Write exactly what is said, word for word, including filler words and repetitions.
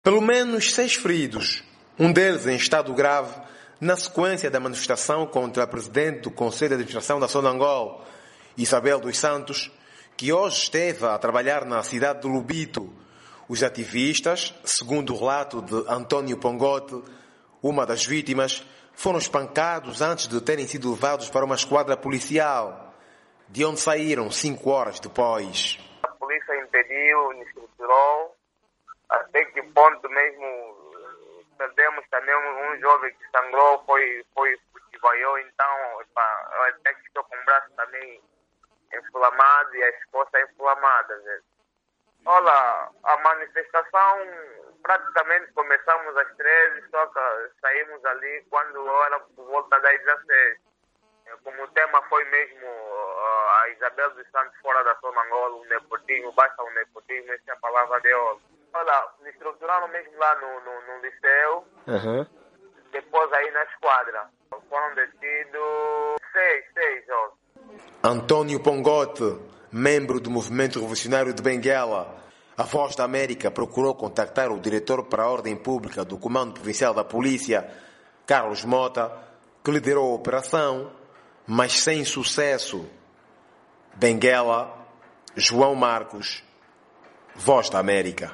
Pelo menos seis feridos, um deles em estado grave, na sequência da manifestação contra a presidente do Conselho de Administração da Sonangol, Isabel dos Santos, que hoje esteve a trabalhar na cidade de Lubito. Os ativistas, segundo o relato de António Pongote, uma das vítimas, foram espancados antes de terem sido levados para uma esquadra policial, de onde saíram cinco horas depois. A polícia impediu, estruturou, até que ponto mesmo perdemos também um, um jovem que sangrou, foi, foi desvaiou, então epa, até que estou com o braço também inflamado e as costas inflamadas. Né? Olha, a manifestação praticamente começamos às treze, só que saímos ali quando era por volta das dezesseis. Como o tema foi mesmo uh, a Isabel dos Santos fora da Sonangol, o nepotismo, basta o nepotismo, essa é a palavra de ouro. Olha, me estruturaram mesmo lá no, no, no liceu, Uhum. depois aí na esquadra. Foram detidos seis, seis jovens. António Pongote, membro do Movimento Revolucionário de Benguela, a Voz da América procurou contactar o diretor para a Ordem Pública do Comando Provincial da Polícia, Carlos Mota, que liderou a operação, mas sem sucesso. Benguela, João Marcos, Voz da América.